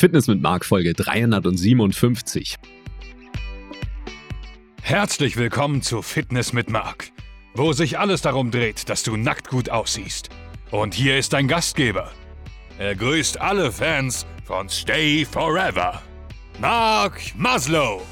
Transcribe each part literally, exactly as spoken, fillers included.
Fitness mit Marc, Folge dreihundertsiebenundfünfzig. Herzlich willkommen zu Fitness mit Marc, wo sich alles darum dreht, dass du nackt gut aussiehst. Und hier ist dein Gastgeber. Er grüßt alle Fans von Stay Forever, Marc Maslow.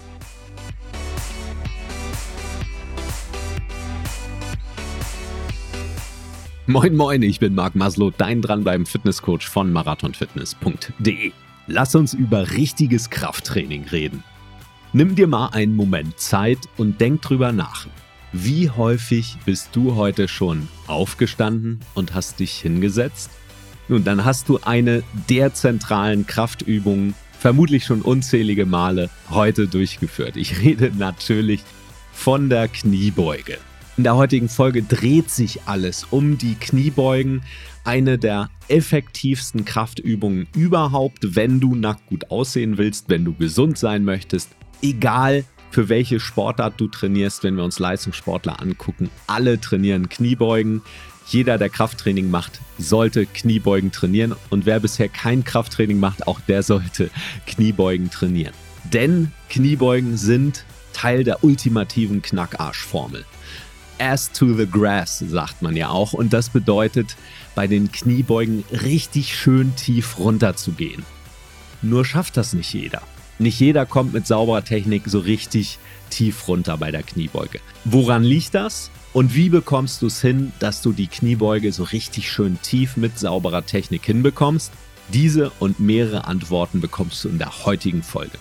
Moin moin, ich bin Marc Maslow, dein dranbleiben Fitnesscoach von marathonfitness punkt de. Lass uns über richtiges Krafttraining reden. Nimm dir mal einen Moment Zeit und denk drüber nach. Wie häufig bist du heute schon aufgestanden und hast dich hingesetzt? Nun, dann hast du eine der zentralen Kraftübungen vermutlich schon unzählige Male heute durchgeführt. Ich rede natürlich von der Kniebeuge. In der heutigen Folge dreht sich alles um die Kniebeugen, eine der effektivsten Kraftübungen überhaupt, wenn du nackt gut aussehen willst, wenn du gesund sein möchtest. Egal für welche Sportart du trainierst, wenn wir uns Leistungssportler angucken, alle trainieren Kniebeugen. Jeder, der Krafttraining macht, sollte Kniebeugen trainieren. Und wer bisher kein Krafttraining macht, auch der sollte Kniebeugen trainieren. Denn Kniebeugen sind Teil der ultimativen Knackarschformel. Ass to the grass, sagt man ja auch. Und das bedeutet, bei den Kniebeugen richtig schön tief runter zu gehen. Nur schafft das nicht jeder. Nicht jeder kommt mit sauberer Technik so richtig tief runter bei der Kniebeuge. Woran liegt das? Und wie bekommst du es hin, dass du die Kniebeuge so richtig schön tief mit sauberer Technik hinbekommst? Diese und mehrere Antworten bekommst du in der heutigen Folge.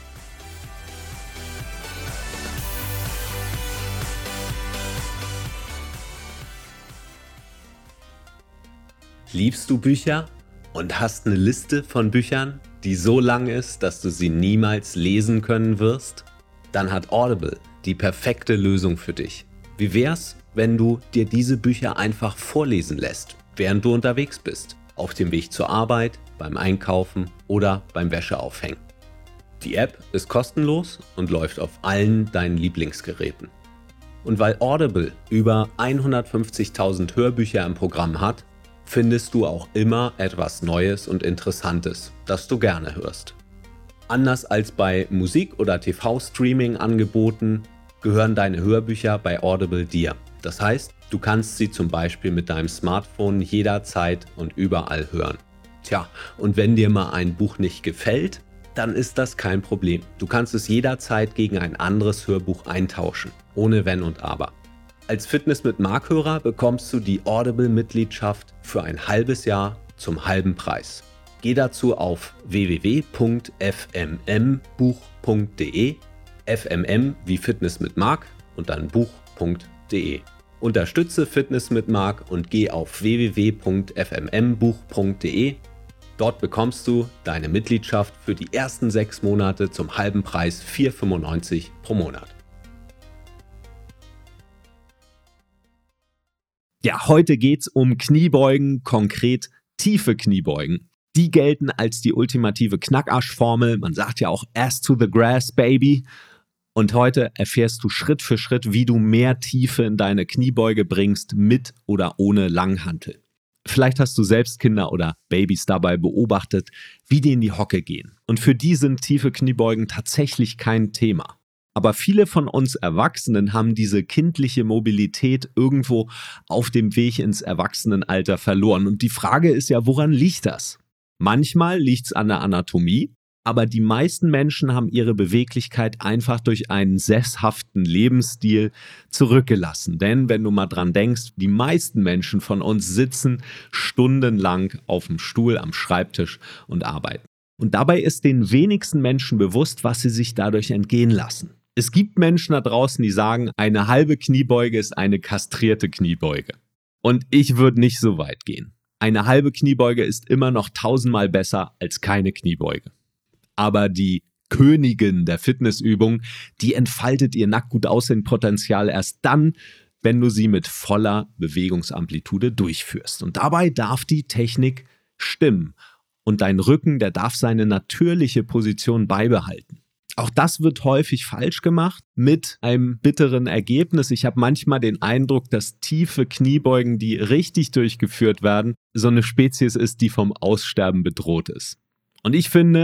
Liebst du Bücher und hast eine Liste von Büchern, die so lang ist, dass du sie niemals lesen können wirst? Dann hat Audible die perfekte Lösung für dich. Wie wär's, wenn du dir diese Bücher einfach vorlesen lässt, während du unterwegs bist? Auf dem Weg zur Arbeit, beim Einkaufen oder beim Wäscheaufhängen. Die App ist kostenlos und läuft auf allen deinen Lieblingsgeräten. Und weil Audible über hundertfünfzigtausend Hörbücher im Programm hat, findest du auch immer etwas Neues und Interessantes, das du gerne hörst. Anders als bei Musik- oder T V-Streaming-Angeboten gehören deine Hörbücher bei Audible dir. Das heißt, du kannst sie zum Beispiel mit deinem Smartphone jederzeit und überall hören. Tja, und wenn dir mal ein Buch nicht gefällt, dann ist das kein Problem. Du kannst es jederzeit gegen ein anderes Hörbuch eintauschen, ohne Wenn und Aber. Als Fitness mit Marc-Hörer bekommst du die Audible-Mitgliedschaft für ein halbes Jahr zum halben Preis. Geh dazu auf w w w punkt f m m buch punkt de, F M M wie Fitness mit Marc und dann buch punkt de. Unterstütze Fitness mit Marc und geh auf w w w punkt f m m buch punkt de. Dort bekommst du deine Mitgliedschaft für die ersten sechs Monate zum halben Preis vier Euro fünfundneunzig pro Monat. Ja, heute geht's um Kniebeugen, konkret tiefe Kniebeugen. Die gelten als die ultimative Knackarschformel. Man sagt ja auch Ass to the grass, baby. Und heute erfährst du Schritt für Schritt, wie du mehr Tiefe in deine Kniebeuge bringst, mit oder ohne Langhantel. Vielleicht hast du selbst Kinder oder Babys dabei beobachtet, wie die in die Hocke gehen. Und für die sind tiefe Kniebeugen tatsächlich kein Thema. Aber viele von uns Erwachsenen haben diese kindliche Mobilität irgendwo auf dem Weg ins Erwachsenenalter verloren. Und die Frage ist ja, woran liegt das? Manchmal liegt es an der Anatomie, aber die meisten Menschen haben ihre Beweglichkeit einfach durch einen sesshaften Lebensstil zurückgelassen. Denn wenn du mal dran denkst, die meisten Menschen von uns sitzen stundenlang auf dem Stuhl am Schreibtisch und arbeiten. Und dabei ist den wenigsten Menschen bewusst, was sie sich dadurch entgehen lassen. Es gibt Menschen da draußen, die sagen, eine halbe Kniebeuge ist eine kastrierte Kniebeuge. Und ich würde nicht so weit gehen. Eine halbe Kniebeuge ist immer noch tausendmal besser als keine Kniebeuge. Aber die Königin der Fitnessübung, die entfaltet ihr nackt gut aussehen Potenzial erst dann, wenn du sie mit voller Bewegungsamplitude durchführst. Und dabei darf die Technik stimmen. Und dein Rücken, der darf seine natürliche Position beibehalten. Auch das wird häufig falsch gemacht mit einem bitteren Ergebnis. Ich habe manchmal den Eindruck, dass tiefe Kniebeugen, die richtig durchgeführt werden, so eine Spezies ist, die vom Aussterben bedroht ist. Und ich finde,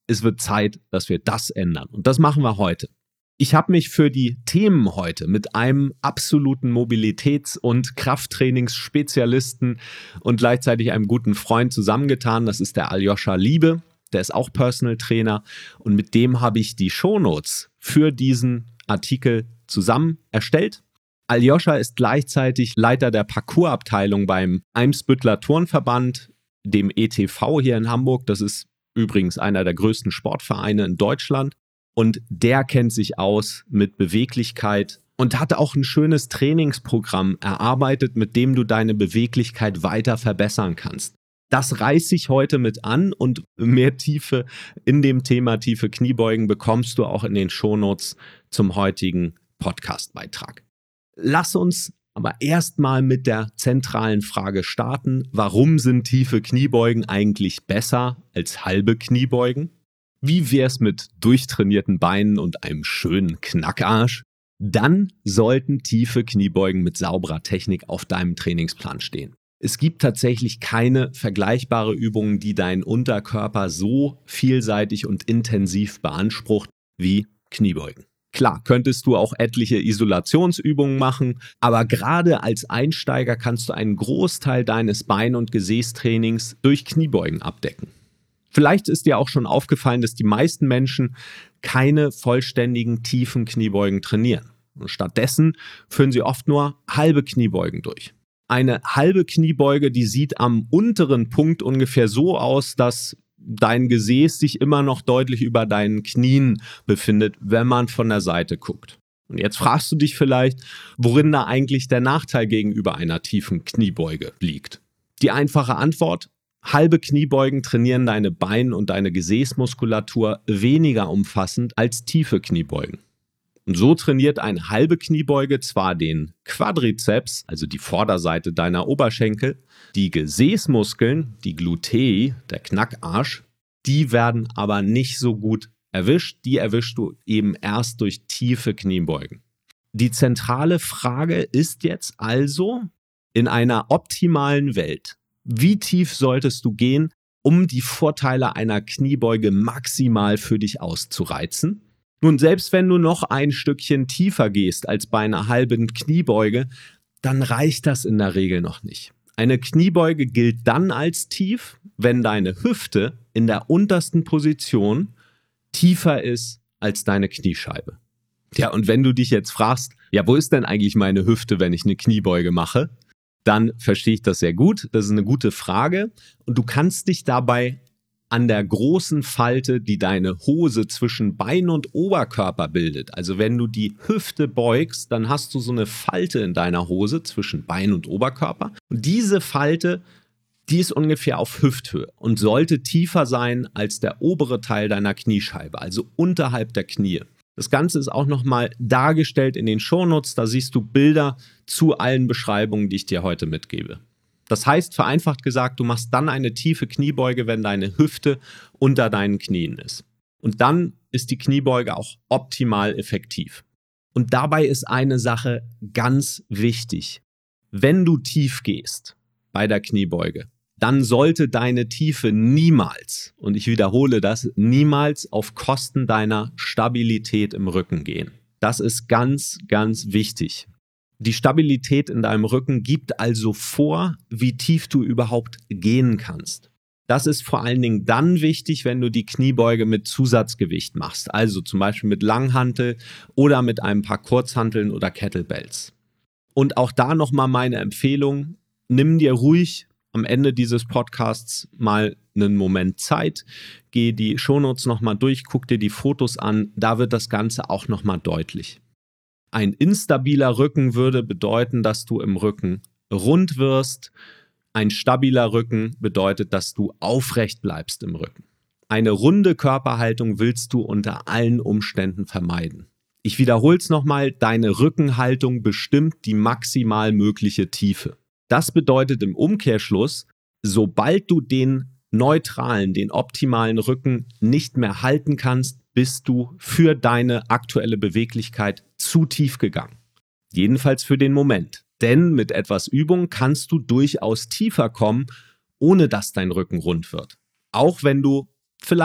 Es wird Zeit, dass wir das ändern. Und das machen wir heute. Ich habe mich für die Themen heute mit einem absoluten Mobilitäts- und Krafttrainingsspezialisten und gleichzeitig einem guten Freund zusammengetan. Das ist der Aljoscha Liebe. Der ist auch Personal Trainer. Und mit dem habe ich die Shownotes für diesen Artikel zusammen erstellt. Aljoscha ist gleichzeitig Leiter der Parcoursabteilung beim Eimsbütteler Turnverband, dem E T V hier in Hamburg. Das ist übrigens einer der größten Sportvereine in Deutschland. Und der kennt sich aus mit Beweglichkeit und hat auch ein schönes Trainingsprogramm erarbeitet, mit dem du deine Beweglichkeit weiter verbessern kannst. Das reiße ich heute mit an und mehr Tiefe in dem Thema tiefe Kniebeugen bekommst du auch in den Shownotes zum heutigen Podcastbeitrag. Lass uns aber erstmal mit der zentralen Frage starten. Warum sind tiefe Kniebeugen eigentlich besser als halbe Kniebeugen? Wie wär's mit durchtrainierten Beinen und einem schönen Knackarsch? Dann sollten tiefe Kniebeugen mit sauberer Technik auf deinem Trainingsplan stehen. Es gibt tatsächlich keine vergleichbare Übung, die deinen Unterkörper so vielseitig und intensiv beansprucht wie Kniebeugen. Klar, könntest du auch etliche Isolationsübungen machen, aber gerade als Einsteiger kannst du einen Großteil deines Bein- und Gesäßtrainings durch Kniebeugen abdecken. Vielleicht ist dir auch schon aufgefallen, dass die meisten Menschen keine vollständigen tiefen Kniebeugen trainieren. Und stattdessen führen sie oft nur halbe Kniebeugen durch. Eine halbe Kniebeuge, die sieht am unteren Punkt ungefähr so aus, dass dein Gesäß sich immer noch deutlich über deinen Knien befindet, wenn man von der Seite guckt. Und jetzt fragst du dich vielleicht, worin da eigentlich der Nachteil gegenüber einer tiefen Kniebeuge liegt. Die einfache Antwort: Halbe Kniebeugen trainieren deine Bein- und deine Gesäßmuskulatur weniger umfassend als tiefe Kniebeugen. Und so trainiert eine halbe Kniebeuge zwar den Quadrizeps, also die Vorderseite deiner Oberschenkel, die Gesäßmuskeln, die Glutei, der Knackarsch, die werden aber nicht so gut erwischt. Die erwischst du eben erst durch tiefe Kniebeugen. Die zentrale Frage ist jetzt also, in einer optimalen Welt, wie tief solltest du gehen, um die Vorteile einer Kniebeuge maximal für dich auszureizen? Nun, selbst wenn du noch ein Stückchen tiefer gehst als bei einer halben Kniebeuge, dann reicht das in der Regel noch nicht. Eine Kniebeuge gilt dann als tief, wenn deine Hüfte in der untersten Position tiefer ist als deine Kniescheibe. Ja, und wenn du dich jetzt fragst, ja, wo ist denn eigentlich meine Hüfte, wenn ich eine Kniebeuge mache? Dann verstehe ich das sehr gut. Das ist eine gute Frage. Und du kannst dich dabei an der großen Falte, die deine Hose zwischen Bein und Oberkörper bildet. Also wenn du die Hüfte beugst, dann hast du so eine Falte in deiner Hose zwischen Bein und Oberkörper. Und diese Falte, die ist ungefähr auf Hüfthöhe und sollte tiefer sein als der obere Teil deiner Kniescheibe, also unterhalb der Knie. Das Ganze ist auch nochmal dargestellt in den Shownotes. Da siehst du Bilder zu allen Beschreibungen, die ich dir heute mitgebe. Das heißt, vereinfacht gesagt, du machst dann eine tiefe Kniebeuge, wenn deine Hüfte unter deinen Knien ist. Und dann ist die Kniebeuge auch optimal effektiv. Und dabei ist eine Sache ganz wichtig. Wenn du tief gehst bei der Kniebeuge, dann sollte deine Tiefe niemals, und ich wiederhole das, niemals auf Kosten deiner Stabilität im Rücken gehen. Das ist ganz, ganz wichtig. Die Stabilität in deinem Rücken gibt also vor, wie tief du überhaupt gehen kannst. Das ist vor allen Dingen dann wichtig, wenn du die Kniebeuge mit Zusatzgewicht machst, also zum Beispiel mit Langhantel oder mit ein paar Kurzhanteln oder Kettlebells. Und auch da nochmal meine Empfehlung, nimm dir ruhig am Ende dieses Podcasts mal einen Moment Zeit, geh die Shownotes nochmal durch, guck dir die Fotos an, da wird das Ganze auch nochmal deutlich. Ein instabiler Rücken würde bedeuten, dass du im Rücken rund wirst. Ein stabiler Rücken bedeutet, dass du aufrecht bleibst im Rücken. Eine runde Körperhaltung willst du unter allen Umständen vermeiden. Ich wiederhole es nochmal, deine Rückenhaltung bestimmt die maximal mögliche Tiefe. Das bedeutet im Umkehrschluss, sobald du den neutralen, den optimalen Rücken nicht mehr halten kannst, bist du für deine aktuelle Beweglichkeit zu tief gegangen. Jedenfalls für den Moment. Denn mit etwas Übung kannst du durchaus tiefer kommen, ohne dass dein Rücken rund wird. Auch wenn du vielleicht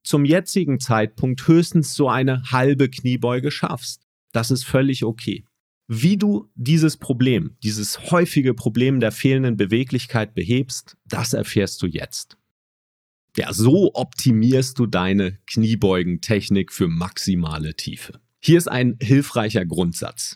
zum jetzigen Zeitpunkt höchstens so eine halbe Kniebeuge schaffst. Das ist völlig okay. Wie du dieses Problem, dieses häufige Problem der fehlenden Beweglichkeit behebst, das erfährst du jetzt. Ja, so optimierst du deine Kniebeugentechnik für maximale Tiefe. Hier ist ein hilfreicher Grundsatz.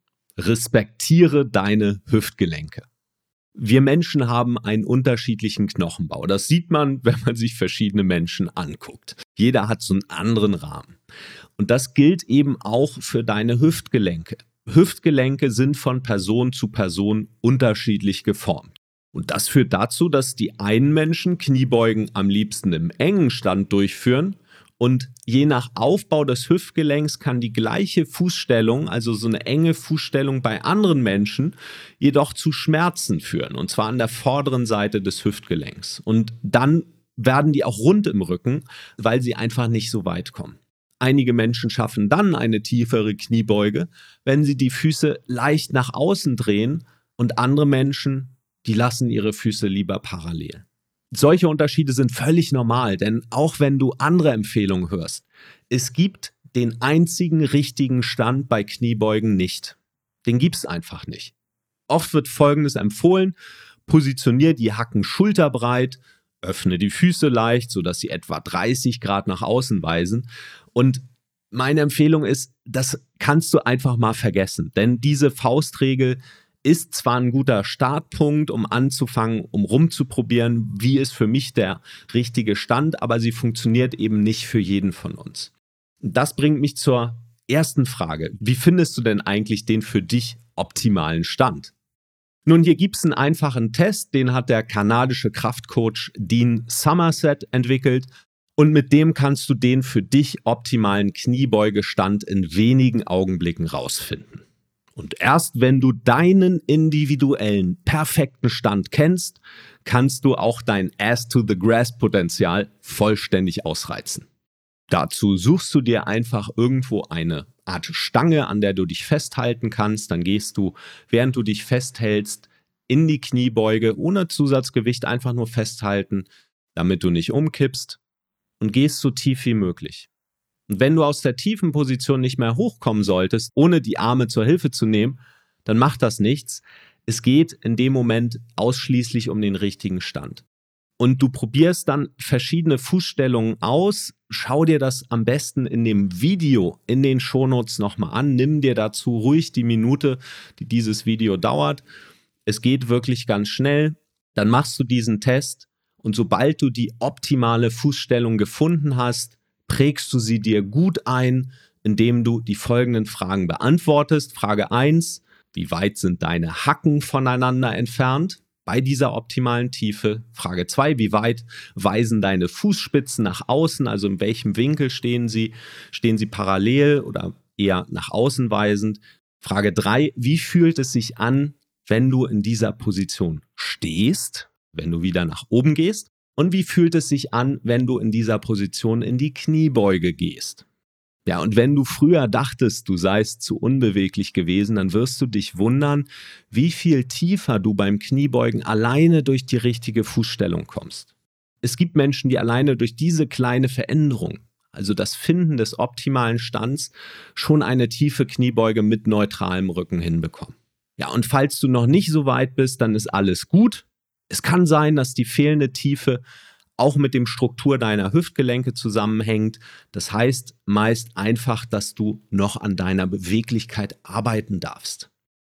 Respektiere deine Hüftgelenke. Wir Menschen haben einen unterschiedlichen Knochenbau. Das sieht man, wenn man sich verschiedene Menschen anguckt. Jeder hat so einen anderen Rahmen. Und das gilt eben auch für deine Hüftgelenke. Hüftgelenke sind von Person zu Person unterschiedlich geformt. Und das führt dazu, dass die einen Menschen Kniebeugen am liebsten im engen Stand durchführen und je nach Aufbau des Hüftgelenks kann die gleiche Fußstellung, also so eine enge Fußstellung bei anderen Menschen, jedoch zu Schmerzen führen und zwar an der vorderen Seite des Hüftgelenks. Und dann werden die auch rund im Rücken, weil sie einfach nicht so weit kommen. Einige Menschen schaffen dann eine tiefere Kniebeuge, wenn sie die Füße leicht nach außen drehen und andere Menschen, die lassen ihre Füße lieber parallel. Solche Unterschiede sind völlig normal, denn auch wenn du andere Empfehlungen hörst, es gibt den einzigen richtigen Stand bei Kniebeugen nicht. Den gibt es einfach nicht. Oft wird Folgendes empfohlen: Positioniere die Hacken schulterbreit, öffne die Füße leicht, sodass sie etwa dreißig Grad nach außen weisen. Und meine Empfehlung ist, das kannst du einfach mal vergessen, denn diese Faustregel ist zwar ein guter Startpunkt, um anzufangen, um rumzuprobieren, wie ist für mich der richtige Stand, aber sie funktioniert eben nicht für jeden von uns. Das bringt mich zur ersten Frage. Wie findest du denn eigentlich den für dich optimalen Stand? Nun, hier gibt es einen einfachen Test, den hat der kanadische Kraftcoach Dean Somerset entwickelt und mit dem kannst du den für dich optimalen Kniebeugestand in wenigen Augenblicken rausfinden. Und erst wenn du deinen individuellen, perfekten Stand kennst, kannst du auch dein Ass-to-the-Grass-Potenzial vollständig ausreizen. Dazu suchst du dir einfach irgendwo eine Art Stange, an der du dich festhalten kannst. Dann gehst du, während du dich festhältst, in die Kniebeuge, ohne Zusatzgewicht, einfach nur festhalten, damit du nicht umkippst und gehst so tief wie möglich. Und wenn du aus der tiefen Position nicht mehr hochkommen solltest, ohne die Arme zur Hilfe zu nehmen, dann macht das nichts. Es geht in dem Moment ausschließlich um den richtigen Stand. Und du probierst dann verschiedene Fußstellungen aus. Schau dir das am besten in dem Video in den Shownotes nochmal an. Nimm dir dazu ruhig die Minute, die dieses Video dauert. Es geht wirklich ganz schnell. Dann machst du diesen Test und sobald du die optimale Fußstellung gefunden hast, prägst du sie dir gut ein, indem du die folgenden Fragen beantwortest. Frage eins, wie weit sind deine Hacken voneinander entfernt bei dieser optimalen Tiefe? Frage zwei, wie weit weisen deine Fußspitzen nach außen, also in welchem Winkel stehen sie? Stehen sie parallel oder eher nach außen weisend? Frage drei, wie fühlt es sich an, wenn du in dieser Position stehst, wenn du wieder nach oben gehst? Und wie fühlt es sich an, wenn du in dieser Position in die Kniebeuge gehst? Ja, und wenn du früher dachtest, du seist zu unbeweglich gewesen, dann wirst du dich wundern, wie viel tiefer du beim Kniebeugen alleine durch die richtige Fußstellung kommst. Es gibt Menschen, die alleine durch diese kleine Veränderung, also das Finden des optimalen Stands, schon eine tiefe Kniebeuge mit neutralem Rücken hinbekommen. Ja, und falls du noch nicht so weit bist, dann ist alles gut. Es kann sein, dass die fehlende Tiefe auch mit dem Struktur deiner Hüftgelenke zusammenhängt. Das heißt meist einfach, dass du noch an deiner Beweglichkeit arbeiten darfst.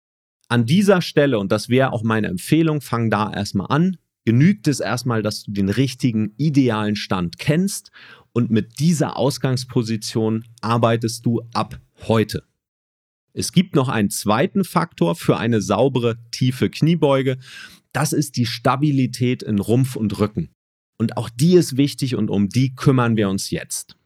An dieser Stelle, und das wäre auch meine Empfehlung, fang da erstmal an. Genügt es erstmal, dass du den richtigen, idealen Stand kennst und mit dieser Ausgangsposition arbeitest du ab heute. Es gibt noch einen zweiten Faktor für eine saubere, tiefe Kniebeuge. Das ist die Stabilität in Rumpf und Rücken. Und auch die ist wichtig und um die kümmern wir uns jetzt.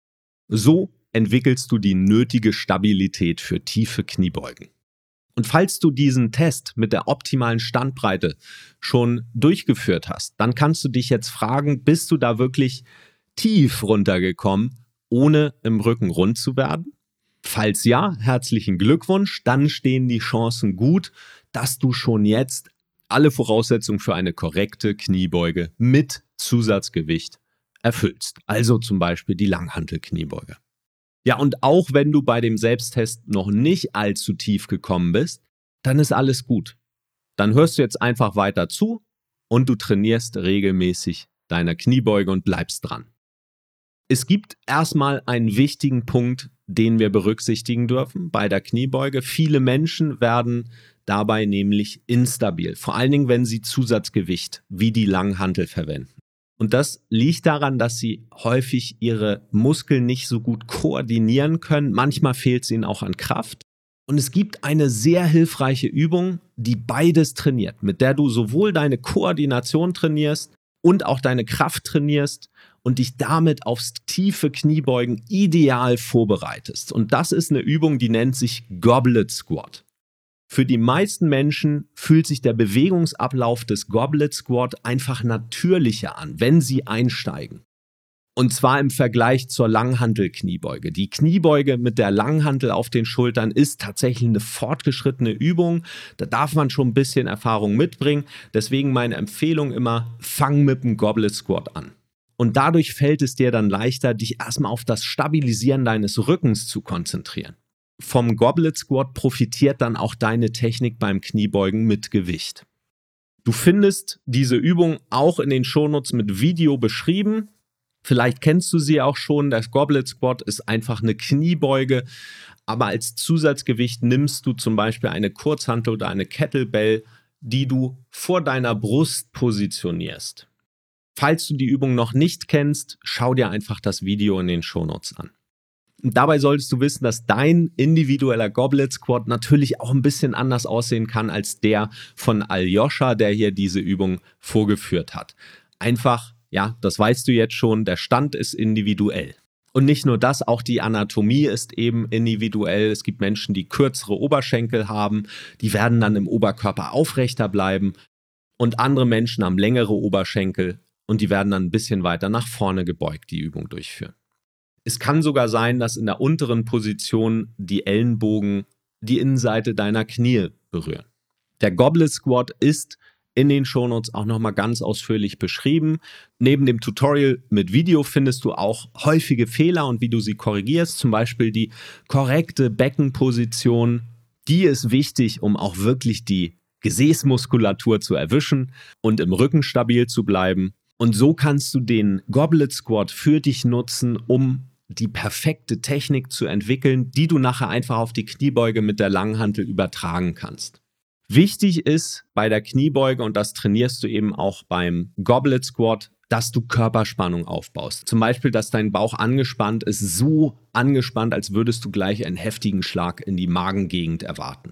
So entwickelst du die nötige Stabilität für tiefe Kniebeugen. Und falls du diesen Test mit der optimalen Standbreite schon durchgeführt hast, dann kannst du dich jetzt fragen, bist du da wirklich tief runtergekommen, ohne im Rücken rund zu werden? Falls ja, herzlichen Glückwunsch, dann stehen die Chancen gut, dass du schon jetzt alle Voraussetzungen für eine korrekte Kniebeuge mit Zusatzgewicht erfüllst. Also zum Beispiel die Langhantel-Kniebeuge. Ja, und auch wenn du bei dem Selbsttest noch nicht allzu tief gekommen bist, dann ist alles gut. Dann hörst du jetzt einfach weiter zu und du trainierst regelmäßig deine Kniebeuge und bleibst dran. Es gibt erstmal einen wichtigen Punkt, den wir berücksichtigen dürfen bei der Kniebeuge. Viele Menschen werden dabei nämlich instabil, vor allen Dingen, wenn sie Zusatzgewicht wie die Langhantel verwenden. Und das liegt daran, dass sie häufig ihre Muskeln nicht so gut koordinieren können. Manchmal fehlt es ihnen auch an Kraft. Und es gibt eine sehr hilfreiche Übung, die beides trainiert, mit der du sowohl deine Koordination trainierst und auch deine Kraft trainierst und dich damit aufs tiefe Kniebeugen ideal vorbereitest. Und das ist eine Übung, die nennt sich Goblet Squat. Für die meisten Menschen fühlt sich der Bewegungsablauf des Goblet Squat einfach natürlicher an, wenn sie einsteigen. Und zwar im Vergleich zur Langhantel-Kniebeuge. Die Kniebeuge mit der Langhantel auf den Schultern ist tatsächlich eine fortgeschrittene Übung. Da darf man schon ein bisschen Erfahrung mitbringen. Deswegen meine Empfehlung immer, fang mit dem Goblet Squat an. Und dadurch fällt es dir dann leichter, dich erstmal auf das Stabilisieren deines Rückens zu konzentrieren. Vom Goblet Squat profitiert dann auch deine Technik beim Kniebeugen mit Gewicht. Du findest diese Übung auch in den Shownotes mit Video beschrieben. Vielleicht kennst du sie auch schon. Der Goblet Squat ist einfach eine Kniebeuge, aber als Zusatzgewicht nimmst du zum Beispiel eine Kurzhantel oder eine Kettlebell, die du vor deiner Brust positionierst. Falls du die Übung noch nicht kennst, schau dir einfach das Video in den Shownotes an. Und dabei solltest du wissen, dass dein individueller Goblet Squat natürlich auch ein bisschen anders aussehen kann als der von Aljoscha, der hier diese Übung vorgeführt hat. Einfach, ja, das weißt du jetzt schon, der Stand ist individuell. Und nicht nur das, auch die Anatomie ist eben individuell. Es gibt Menschen, die kürzere Oberschenkel haben, die werden dann im Oberkörper aufrechter bleiben. Und andere Menschen haben längere Oberschenkel und die werden dann ein bisschen weiter nach vorne gebeugt, die Übung durchführen. Es kann sogar sein, dass in der unteren Position die Ellenbogen die Innenseite deiner Knie berühren. Der Goblet Squat ist in den Shownotes auch nochmal ganz ausführlich beschrieben. Neben dem Tutorial mit Video findest du auch häufige Fehler und wie du sie korrigierst. Zum Beispiel die korrekte Beckenposition. Die ist wichtig, um auch wirklich die Gesäßmuskulatur zu erwischen und im Rücken stabil zu bleiben. Und so kannst du den Goblet Squat für dich nutzen, um die perfekte Technik zu entwickeln, die du nachher einfach auf die Kniebeuge mit der Langhantel übertragen kannst. Wichtig ist bei der Kniebeuge, und das trainierst du eben auch beim Goblet Squat, dass du Körperspannung aufbaust. Zum Beispiel, dass dein Bauch angespannt ist, so angespannt, als würdest du gleich einen heftigen Schlag in die Magengegend erwarten.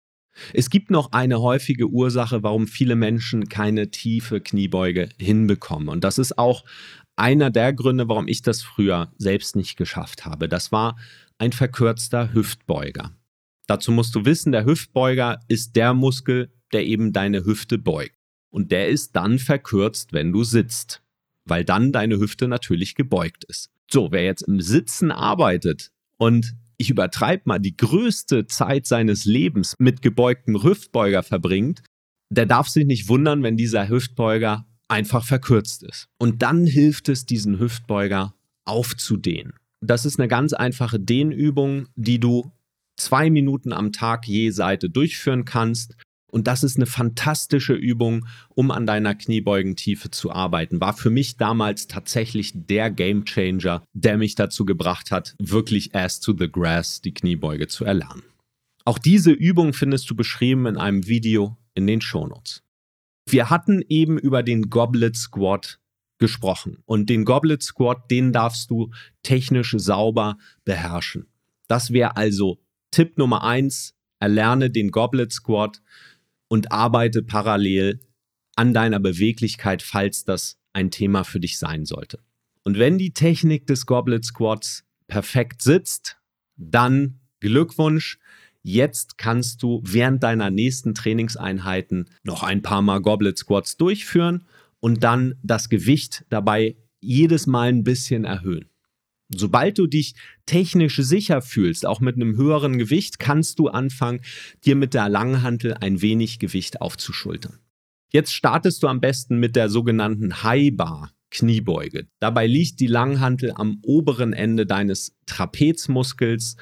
Es gibt noch eine häufige Ursache, warum viele Menschen keine tiefe Kniebeuge hinbekommen. Und das ist auch einer der Gründe, warum ich das früher selbst nicht geschafft habe. Das war ein verkürzter Hüftbeuger. Dazu musst du wissen, der Hüftbeuger ist der Muskel, der eben deine Hüfte beugt. Und der ist dann verkürzt, wenn du sitzt, weil dann deine Hüfte natürlich gebeugt ist. So, wer jetzt im Sitzen arbeitet und ich übertreibe mal, die größte Zeit seines Lebens mit gebeugtem Hüftbeuger verbringt, der darf sich nicht wundern, wenn dieser Hüftbeuger einfach verkürzt ist. Und dann hilft es, diesen Hüftbeuger aufzudehnen. Das ist eine ganz einfache Dehnübung, die du zwei Minuten am Tag je Seite durchführen kannst. Und das ist eine fantastische Übung, um an deiner Kniebeugentiefe zu arbeiten. War für mich damals tatsächlich der Gamechanger, der mich dazu gebracht hat, wirklich Ass to the Grass die Kniebeuge zu erlernen. Auch diese Übung findest du beschrieben in einem Video in den Shownotes. Wir hatten eben über den Goblet Squat gesprochen. Und den Goblet Squat, den darfst du technisch sauber beherrschen. Das wäre also Tipp Nummer eins, erlerne den Goblet Squat und arbeite parallel an deiner Beweglichkeit, falls das ein Thema für dich sein sollte. Und wenn die Technik des Goblet Squats perfekt sitzt, dann Glückwunsch. Jetzt kannst du während deiner nächsten Trainingseinheiten noch ein paar Mal Goblet Squats durchführen und dann das Gewicht dabei jedes Mal ein bisschen erhöhen. Sobald du dich technisch sicher fühlst, auch mit einem höheren Gewicht, kannst du anfangen, dir mit der Langhantel ein wenig Gewicht aufzuschultern. Jetzt startest du am besten mit der sogenannten High Bar. Kniebeuge. Dabei liegt die Langhantel am oberen Ende deines Trapezmuskels.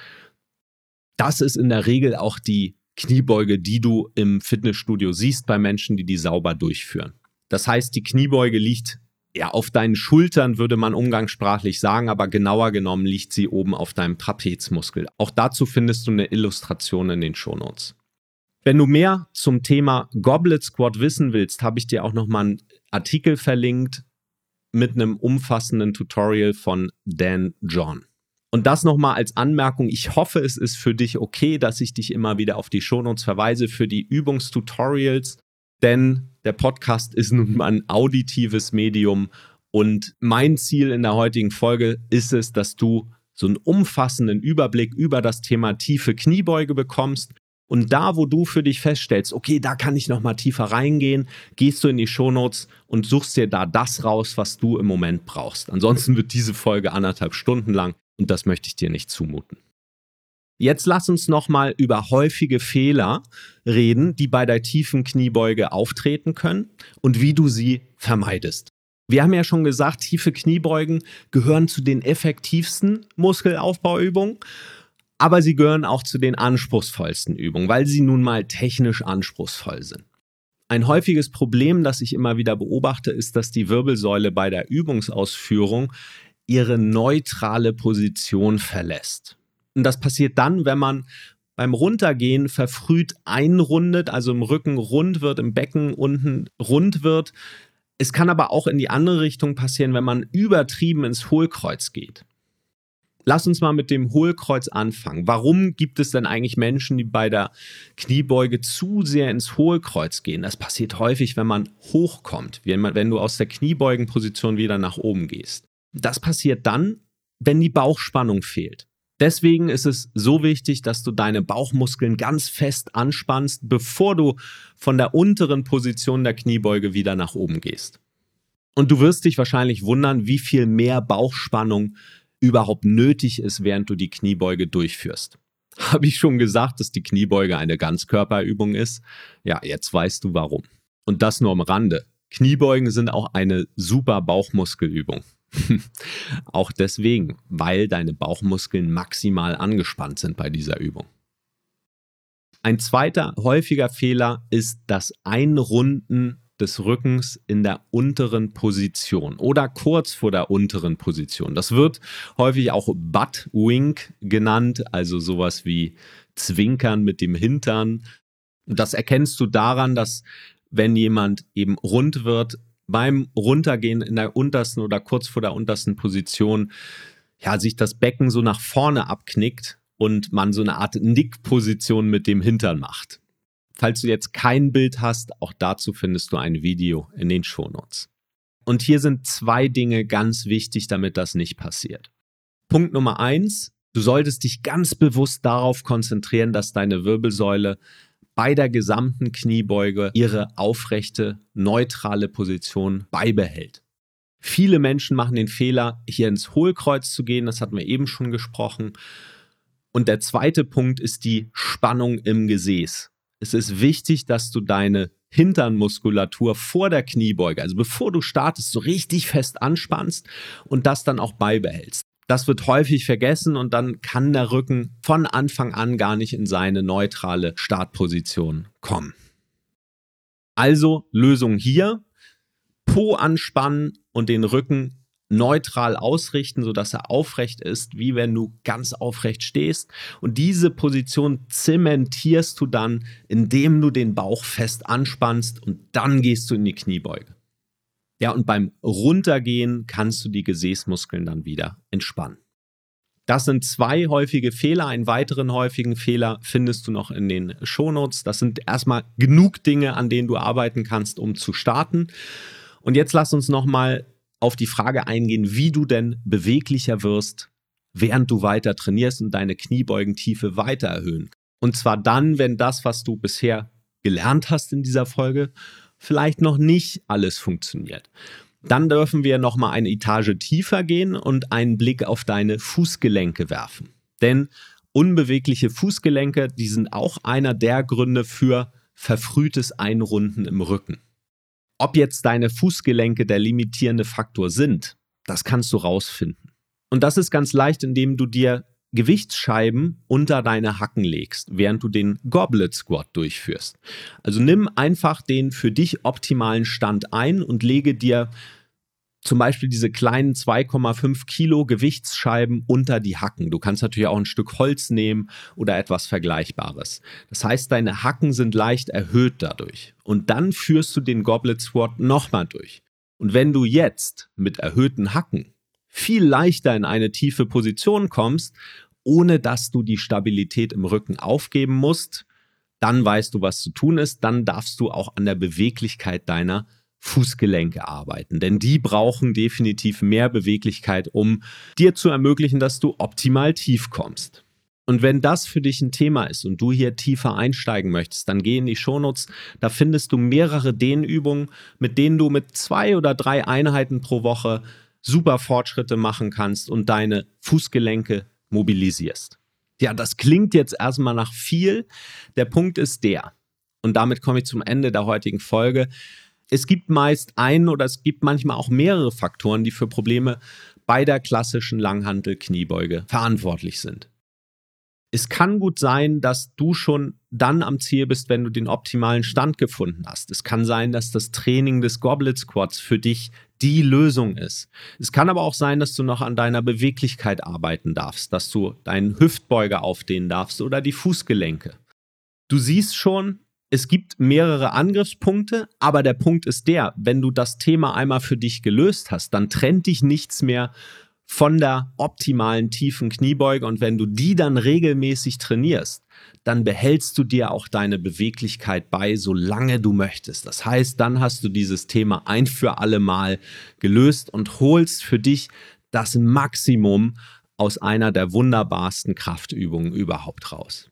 Das ist in der Regel auch die Kniebeuge, die du im Fitnessstudio siehst bei Menschen, die die sauber durchführen. Das heißt, die Kniebeuge liegt ja auf deinen Schultern, würde man umgangssprachlich sagen, aber genauer genommen liegt sie oben auf deinem Trapezmuskel. Auch dazu findest du eine Illustration in den Shownotes. Wenn du mehr zum Thema Goblet Squat wissen willst, habe ich dir auch nochmal einen Artikel verlinkt mit einem umfassenden Tutorial von Dan John. Und das nochmal als Anmerkung, ich hoffe, es ist für dich okay, dass ich dich immer wieder auf die Shownotes verweise für die Übungstutorials, denn der Podcast ist nun mal ein auditives Medium und mein Ziel in der heutigen Folge ist es, dass du so einen umfassenden Überblick über das Thema tiefe Kniebeuge bekommst. Und da, wo du für dich feststellst, okay, da kann ich nochmal tiefer reingehen, gehst du in die Shownotes und suchst dir da das raus, was du im Moment brauchst. Ansonsten wird diese Folge anderthalb Stunden lang und das möchte ich dir nicht zumuten. Jetzt lass uns nochmal über häufige Fehler reden, die bei der tiefen Kniebeuge auftreten können und wie du sie vermeidest. Wir haben ja schon gesagt, tiefe Kniebeugen gehören zu den effektivsten Muskelaufbauübungen. Aber sie gehören auch zu den anspruchsvollsten Übungen, weil sie nun mal technisch anspruchsvoll sind. Ein häufiges Problem, das ich immer wieder beobachte, ist, dass die Wirbelsäule bei der Übungsausführung ihre neutrale Position verlässt. Und das passiert dann, wenn man beim Runtergehen verfrüht einrundet, also im Rücken rund wird, im Becken unten rund wird. Es kann aber auch in die andere Richtung passieren, wenn man übertrieben ins Hohlkreuz geht. Lass uns mal mit dem Hohlkreuz anfangen. Warum gibt es denn eigentlich Menschen, die bei der Kniebeuge zu sehr ins Hohlkreuz gehen? Das passiert häufig, wenn man hochkommt, wenn, man, wenn du aus der Kniebeugenposition wieder nach oben gehst. Das passiert dann, wenn die Bauchspannung fehlt. Deswegen ist es so wichtig, dass du deine Bauchmuskeln ganz fest anspannst, bevor du von der unteren Position der Kniebeuge wieder nach oben gehst. Und du wirst dich wahrscheinlich wundern, wie viel mehr Bauchspannung überhaupt nötig ist, während du die Kniebeuge durchführst. Habe ich schon gesagt, dass die Kniebeuge eine Ganzkörperübung ist? Ja, jetzt weißt du warum. Und das nur am Rande. Kniebeugen sind auch eine super Bauchmuskelübung. Auch deswegen, weil deine Bauchmuskeln maximal angespannt sind bei dieser Übung. Ein zweiter häufiger Fehler ist das Einrunden des Rückens in der unteren Position oder kurz vor der unteren Position. Das wird häufig auch Butt Wink genannt, also sowas wie Zwinkern mit dem Hintern. Das erkennst du daran, dass wenn jemand eben rund wird, beim Runtergehen in der untersten oder kurz vor der untersten Position, ja, sich das Becken so nach vorne abknickt und man so eine Art Nickposition mit dem Hintern macht. Falls du jetzt kein Bild hast, auch dazu findest du ein Video in den Shownotes. Und hier sind zwei Dinge ganz wichtig, damit das nicht passiert. Punkt Nummer eins, du solltest dich ganz bewusst darauf konzentrieren, dass deine Wirbelsäule bei der gesamten Kniebeuge ihre aufrechte, neutrale Position beibehält. Viele Menschen machen den Fehler, hier ins Hohlkreuz zu gehen, das hatten wir eben schon gesprochen. Und der zweite Punkt ist die Spannung im Gesäß. Es ist wichtig, dass du deine Hinternmuskulatur vor der Kniebeuge, also bevor du startest, so richtig fest anspannst und das dann auch beibehältst. Das wird häufig vergessen und dann kann der Rücken von Anfang an gar nicht in seine neutrale Startposition kommen. Also Lösung hier, Po anspannen und den Rücken neutral ausrichten, sodass er aufrecht ist, wie wenn du ganz aufrecht stehst. Und diese Position zementierst du dann, indem du den Bauch fest anspannst und dann gehst du in die Kniebeuge. Ja, und beim Runtergehen kannst du die Gesäßmuskeln dann wieder entspannen. Das sind zwei häufige Fehler. Einen weiteren häufigen Fehler findest du noch in den Shownotes. Das sind erstmal genug Dinge, an denen du arbeiten kannst, um zu starten. Und jetzt lass uns nochmal auf die Frage eingehen, wie du denn beweglicher wirst, während du weiter trainierst und deine Kniebeugentiefe weiter erhöhen. Und zwar dann, wenn das, was du bisher gelernt hast in dieser Folge, vielleicht noch nicht alles funktioniert. Dann dürfen wir nochmal eine Etage tiefer gehen und einen Blick auf deine Fußgelenke werfen. Denn unbewegliche Fußgelenke, die sind auch einer der Gründe für verfrühtes Einrunden im Rücken. Ob jetzt deine Fußgelenke der limitierende Faktor sind, das kannst du rausfinden. Und das ist ganz leicht, indem du dir Gewichtsscheiben unter deine Hacken legst, während du den Goblet Squat durchführst. Also nimm einfach den für dich optimalen Stand ein und lege dir zum Beispiel diese kleinen zwei Komma fünf Kilo Gewichtsscheiben unter die Hacken. Du kannst natürlich auch ein Stück Holz nehmen oder etwas Vergleichbares. Das heißt, deine Hacken sind leicht erhöht dadurch. Und dann führst du den Goblet Squat nochmal durch. Und wenn du jetzt mit erhöhten Hacken viel leichter in eine tiefe Position kommst, ohne dass du die Stabilität im Rücken aufgeben musst, dann weißt du, was zu tun ist. Dann darfst du auch an der Beweglichkeit deiner Fußgelenke arbeiten, denn die brauchen definitiv mehr Beweglichkeit, um dir zu ermöglichen, dass du optimal tief kommst. Und wenn das für dich ein Thema ist und du hier tiefer einsteigen möchtest, dann geh in die Shownotes, da findest du mehrere Dehnübungen, mit denen du mit zwei oder drei Einheiten pro Woche super Fortschritte machen kannst und deine Fußgelenke mobilisierst. Ja, das klingt jetzt erstmal nach viel. Der Punkt ist der, und damit komme ich zum Ende der heutigen Folge. Es gibt meist einen oder es gibt manchmal auch mehrere Faktoren, die für Probleme bei der klassischen Langhantel-Kniebeuge verantwortlich sind. Es kann gut sein, dass du schon dann am Ziel bist, wenn du den optimalen Stand gefunden hast. Es kann sein, dass das Training des Goblet Squats für dich die Lösung ist. Es kann aber auch sein, dass du noch an deiner Beweglichkeit arbeiten darfst, dass du deinen Hüftbeuger aufdehnen darfst oder die Fußgelenke. Du siehst schon, es gibt mehrere Angriffspunkte, aber der Punkt ist der, wenn du das Thema einmal für dich gelöst hast, dann trennt dich nichts mehr von der optimalen tiefen Kniebeuge, und wenn du die dann regelmäßig trainierst, dann behältst du dir auch deine Beweglichkeit bei, solange du möchtest. Das heißt, dann hast du dieses Thema ein für alle Mal gelöst und holst für dich das Maximum aus einer der wunderbarsten Kraftübungen überhaupt raus.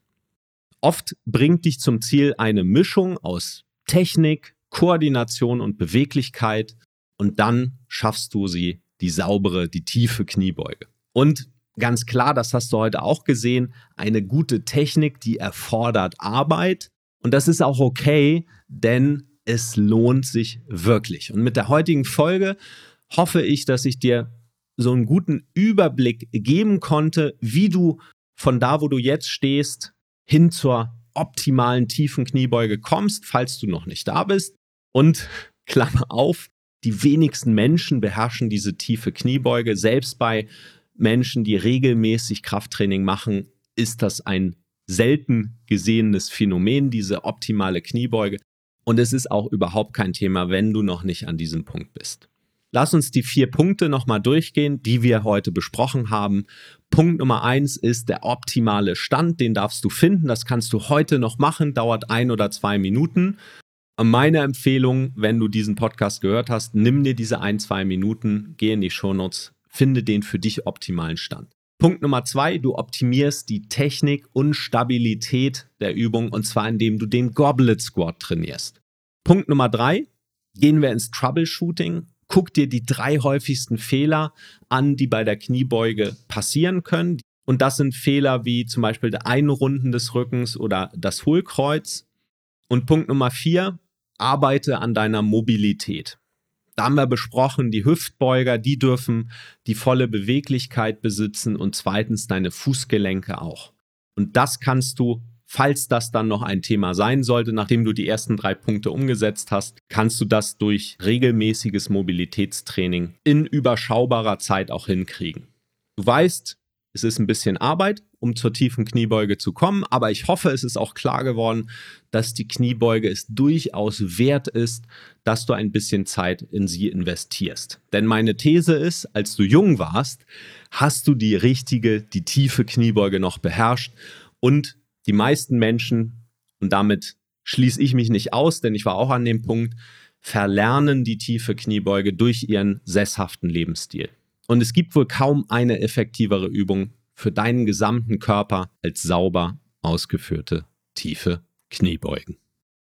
Oft bringt dich zum Ziel eine Mischung aus Technik, Koordination und Beweglichkeit, und dann schaffst du sie, die saubere, die tiefe Kniebeuge. Und ganz klar, das hast du heute auch gesehen, eine gute Technik, die erfordert Arbeit, und das ist auch okay, denn es lohnt sich wirklich. Und mit der heutigen Folge hoffe ich, dass ich dir so einen guten Überblick geben konnte, wie du von da, wo du jetzt stehst, hin zur optimalen tiefen Kniebeuge kommst, falls du noch nicht da bist. Und Klammer auf, die wenigsten Menschen beherrschen diese tiefe Kniebeuge. Selbst bei Menschen, die regelmäßig Krafttraining machen, ist das ein selten gesehenes Phänomen, diese optimale Kniebeuge. Und es ist auch überhaupt kein Thema, wenn du noch nicht an diesem Punkt bist. Lass uns die vier Punkte nochmal durchgehen, die wir heute besprochen haben. Punkt Nummer eins ist der optimale Stand, den darfst du finden. Das kannst du heute noch machen, dauert ein oder zwei Minuten. Und meine Empfehlung, wenn du diesen Podcast gehört hast, nimm dir diese ein, zwei Minuten, geh in die Shownotes, finde den für dich optimalen Stand. Punkt Nummer zwei, du optimierst die Technik und Stabilität der Übung, und zwar indem du den Goblet Squat trainierst. Punkt Nummer drei, gehen wir ins Troubleshooting. Guck dir die drei häufigsten Fehler an, die bei der Kniebeuge passieren können. Und das sind Fehler wie zum Beispiel der Einrunden des Rückens oder das Hohlkreuz. Und Punkt Nummer vier, arbeite an deiner Mobilität. Da haben wir besprochen, die Hüftbeuger, die dürfen die volle Beweglichkeit besitzen, und zweitens deine Fußgelenke auch. Und das kannst du, falls das dann noch ein Thema sein sollte, nachdem du die ersten drei Punkte umgesetzt hast, kannst du das durch regelmäßiges Mobilitätstraining in überschaubarer Zeit auch hinkriegen. Du weißt, es ist ein bisschen Arbeit, um zur tiefen Kniebeuge zu kommen, aber ich hoffe, es ist auch klar geworden, dass die Kniebeuge es durchaus wert ist, dass du ein bisschen Zeit in sie investierst. Denn meine These ist, als du jung warst, hast du die richtige, die tiefe Kniebeuge noch beherrscht, und die meisten Menschen, und damit schließe ich mich nicht aus, denn ich war auch an dem Punkt, verlernen die tiefe Kniebeuge durch ihren sesshaften Lebensstil. Und es gibt wohl kaum eine effektivere Übung für deinen gesamten Körper als sauber ausgeführte tiefe Kniebeugen.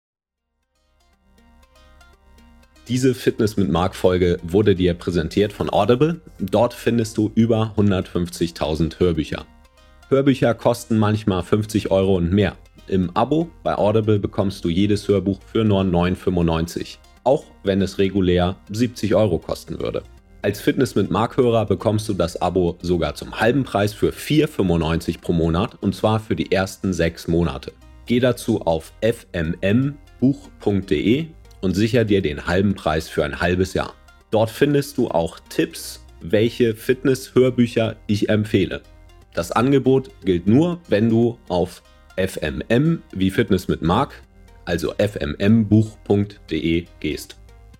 Diese Fitness mit Marc-Folge wurde dir präsentiert von Audible. Dort findest du über hundertfünfzigtausend Hörbücher. Hörbücher kosten manchmal fünfzig Euro und mehr. Im Abo bei Audible bekommst du jedes Hörbuch für nur neun Euro fünfundneunzig. auch wenn es regulär siebzig Euro kosten würde. Als Fitness mit Mark-Hörer bekommst du das Abo sogar zum halben Preis für vier Euro fünfundneunzig pro Monat und zwar für die ersten sechs Monate. Geh dazu auf f m m buch punkt d e und sicher dir den halben Preis für ein halbes Jahr. Dort findest du auch Tipps, welche Fitness-Hörbücher ich empfehle. Das Angebot gilt nur, wenn du auf F M M wie Fitness mit Mark, also f m m buch punkt d e gehst.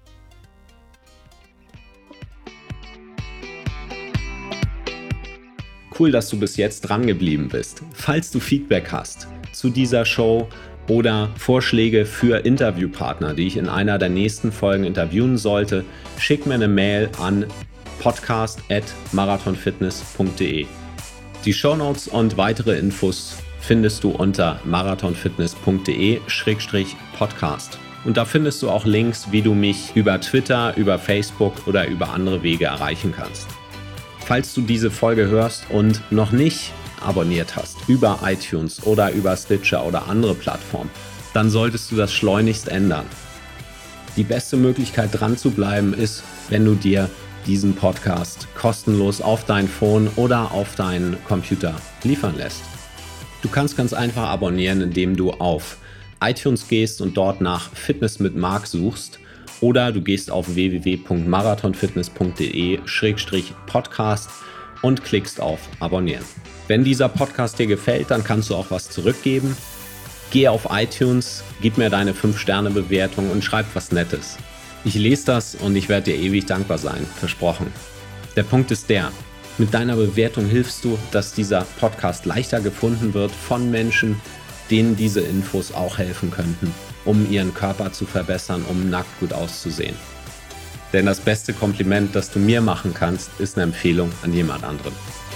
Cool, dass du bis jetzt dran geblieben bist. Falls du Feedback hast zu dieser Show oder Vorschläge für Interviewpartner, die ich in einer der nächsten Folgen interviewen sollte, schick mir eine Mail an podcast at marathonfitness punkt d e. Die Shownotes und weitere Infos findest du unter marathonfitness punkt d e Schrägstrich podcast. Und da findest du auch Links, wie du mich über Twitter, über Facebook oder über andere Wege erreichen kannst. Falls du diese Folge hörst und noch nicht abonniert hast über iTunes oder über Stitcher oder andere Plattformen, dann solltest du das schleunigst ändern. Die beste Möglichkeit dran zu bleiben ist, wenn du dir diesen Podcast kostenlos auf dein Phone oder auf deinen Computer liefern lässt. Du kannst ganz einfach abonnieren, indem du auf iTunes gehst und dort nach Fitness mit Mark suchst. Oder du gehst auf w w w punkt marathonfitness punkt d e Schrägstrich podcast und klickst auf Abonnieren. Wenn dieser Podcast dir gefällt, dann kannst du auch was zurückgeben. Geh auf iTunes, gib mir deine fünf Sterne Bewertung und schreib was Nettes. Ich lese das und ich werde dir ewig dankbar sein, versprochen. Der Punkt ist der, mit deiner Bewertung hilfst du, dass dieser Podcast leichter gefunden wird von Menschen, denen diese Infos auch helfen könnten, um ihren Körper zu verbessern, um nackt gut auszusehen. Denn das beste Kompliment, das du mir machen kannst, ist eine Empfehlung an jemand anderen.